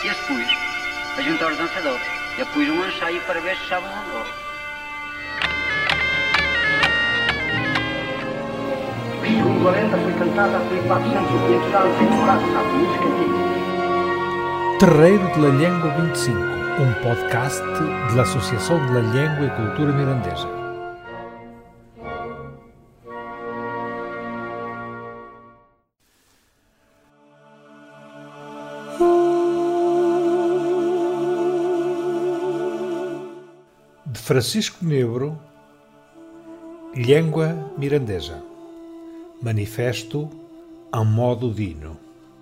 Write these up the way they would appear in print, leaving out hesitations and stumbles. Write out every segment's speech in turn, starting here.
E depois, a juntar os dançadores. E depois um ensaio para ver se estavam ou não. Segundo a lenda, foi cantada por 400 ou 500 anos em Portugal, sabe? Música antiga. Terreiro de la Llengua 25, um podcast da Associação de la Llengua e Cultura Mirandesa. De Francisco Nebro, Llengua Mirandesa. Manifesto a modo de hino.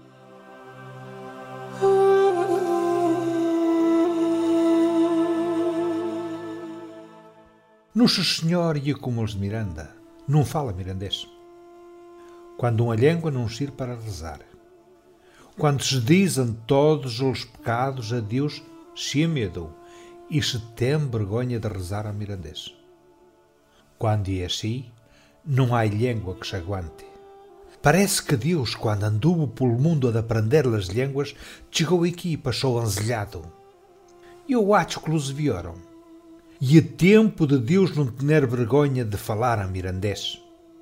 Nossa Senhora e como os de Miranda, não fala mirandês. Quando uma língua não sirve para rezar. Quando se dizem todos os pecados a Deus sem medo e se tem vergonha de rezar a mirandês. Quando é assim, não há língua que se aguante. Parece que Deus, quando andou pelo mundo a aprender as línguas, chegou aqui e passou anzelhado. Eu acho que os vieram. E é tempo de Deus não ter vergonha de falar a mirandês.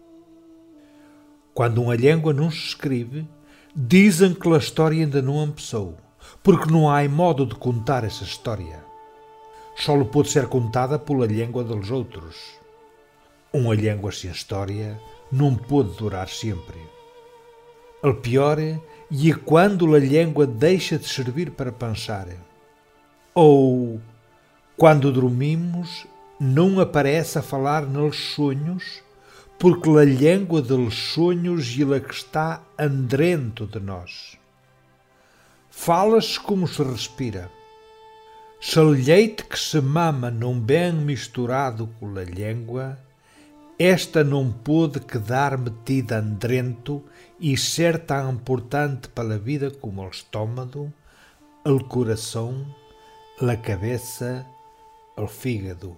Quando uma língua não se escreve, dizem que a história ainda não começou, porque não há modo de contar essa história. Só pode ser contada pela língua dos outros. Uma língua sem história não pode durar sempre. O pior é quando a língua deixa de servir para pensar. Ou, quando dormimos, não aparece a falar nos sonhos, porque a língua dos sonhos é a que está dentro de nós. Fala-se como se respira. Se o leite que se mama não bem misturado com a língua, esta não pode quedar metida dentro e ser tão importante para a vida como o estômago, o coração, a cabeça, o fígado.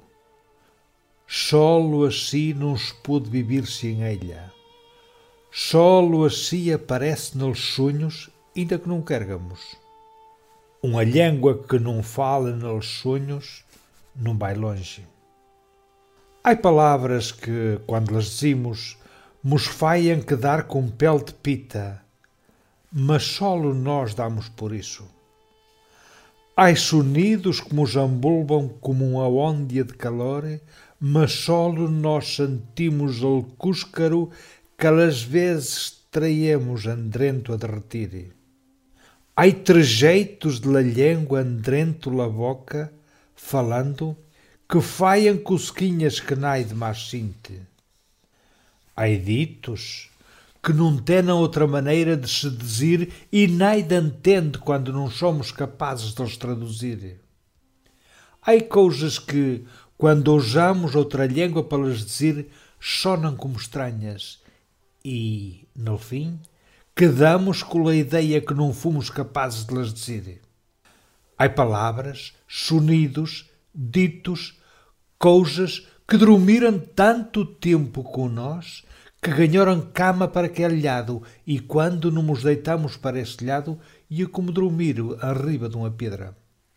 Só assim não se pode viver sem ela. Só assim aparece nos sonhos, ainda que não quergamos. Uma língua que não fala nos sonhos não vai longe. Há palavras que, quando as dizemos, nos fazem quedar com pele de pita, mas só nós damos por isso. Há sonidos que nos envolvam como uma onda de calor, mas só nós sentimos o cúscaro que às vezes traemos dentro a derretir. Há trejeitos da língua dentro da boca, falando, que fazem cosquinhas que nai de mais sinte. Há ditos que não têm outra maneira de se dizer e nada entende quando não somos capazes de os traduzir. Há coisas que, quando usamos outra língua para lhes dizer, sonam como estranhas e, no fim, quedamos com a ideia que não fomos capazes de lhes dizer. Há palavras, sonidos, ditos, coisas que dormiram tanto tempo com nós que ganharam cama para aquele lado e quando nos deitamos para esse lado ia como dormir arriba de uma pedra.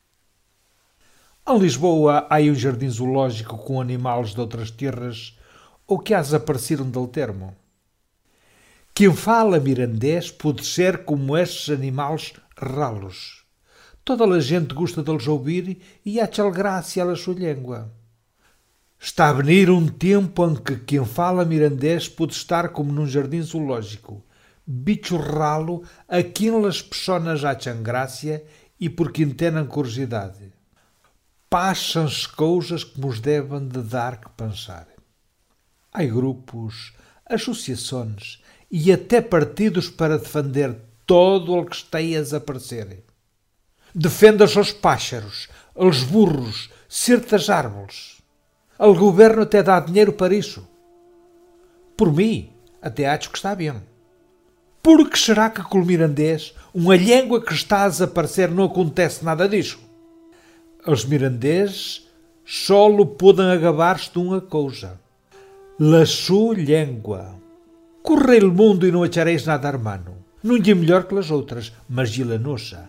Em Lisboa há um jardim zoológico com animais de outras terras ou que as apareceram del termo. Quem fala mirandês pode ser como estes animais ralos. Toda a gente gosta de los ouvir e acha graça à sua língua. Está a venir um tempo em que quem fala mirandês pode estar como num jardim zoológico, bicho ralo a quem as pessoas acham graça e por quem têm curiosidade. Passam-se coisas que nos devem de dar que pensar. Há grupos, associações e até partidos para defender todo o que está a desaparecer. Defenda os pássaros, os burros, certas árvores. O governo até dá dinheiro para isso. Por mim, até acho que está bem. Por que será que com o mirandês, uma língua que está a desaparecer, não acontece nada disso? Os mirandeses só podem agabar-se de uma coisa. La sua língua. Correi o mundo e não achareis nada hermano. Não é melhor que as outras, mas é a nossa.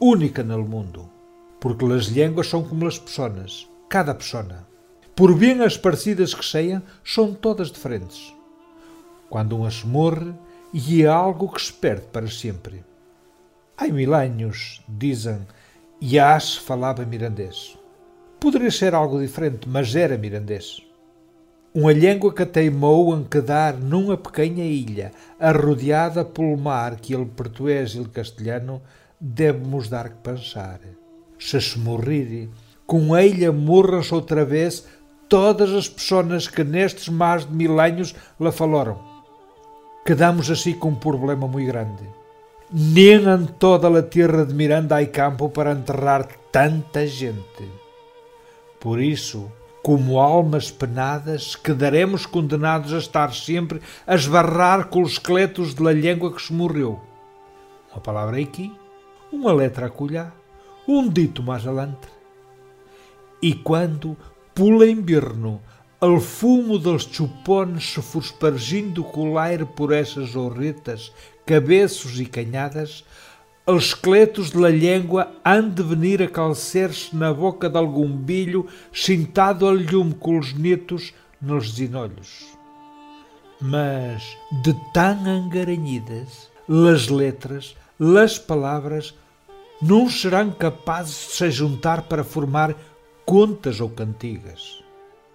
única no mundo, porque as línguas são como as pessoas, cada pessoa. Por bem as parecidas que sejam, são todas diferentes. Quando uma se morre, e é algo que se perde para sempre. Há 1000 anos, dizem, Iás falava mirandês. Poderia ser algo diferente, mas era mirandês. Uma língua que teimou em quedar numa pequena ilha, arrodeada pelo mar que ele português e ele castelhano devemos dar que pensar. Se morrer, com a ilha morram-se outra vez todas as pessoas que nestes mais de 1000 anos lá falaram. Quedamos assim com um problema muito grande. Nem em toda a terra de Miranda há campo para enterrar tanta gente. Por isso, como almas penadas, quedaremos condenados a estar sempre a esbarrar com os esqueletos da língua que se morreu. Uma palavra aqui, uma letra acolá, um dito mais alante. E quando, pelo inverno, o fumo dos chupones se for espargindo colair por essas horretas, cabeços e canhadas, os esqueletos da língua hão de venir a calcer-se na boca de algum bilho, sentado ao lume com os netos nos zinolhos. Mas, de tão engaranhidas, as letras, as palavras, não serão capazes de se juntar para formar contas ou cantigas.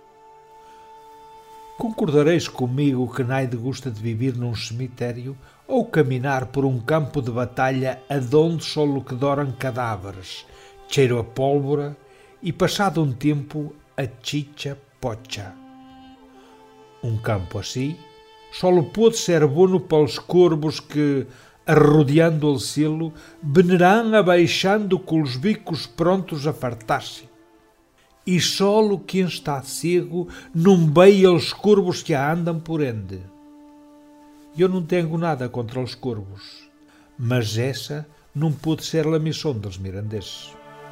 Concordareis comigo que nada gosta de viver num cemitério ou caminhar por um campo de batalha adonde só loquedoram cadáveres, cheiro a pólvora e, passado um tempo, a chicha pocha. Um campo assim só pode ser bueno para os corvos que, arrodeando o cielo, venerão abaixando com os bicos prontos a fartar-se. E só quem está cego não vê os corvos que andam por ende. Eu não tenho nada contra os corvos, mas essa não pode ser a missão dos mirandeses.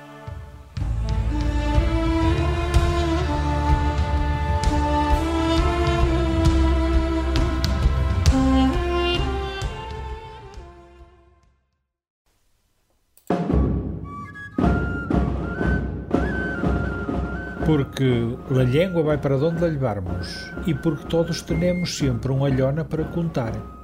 Porque a língua vai para onde a levarmos e porque todos temos sempre uma olhona para contar.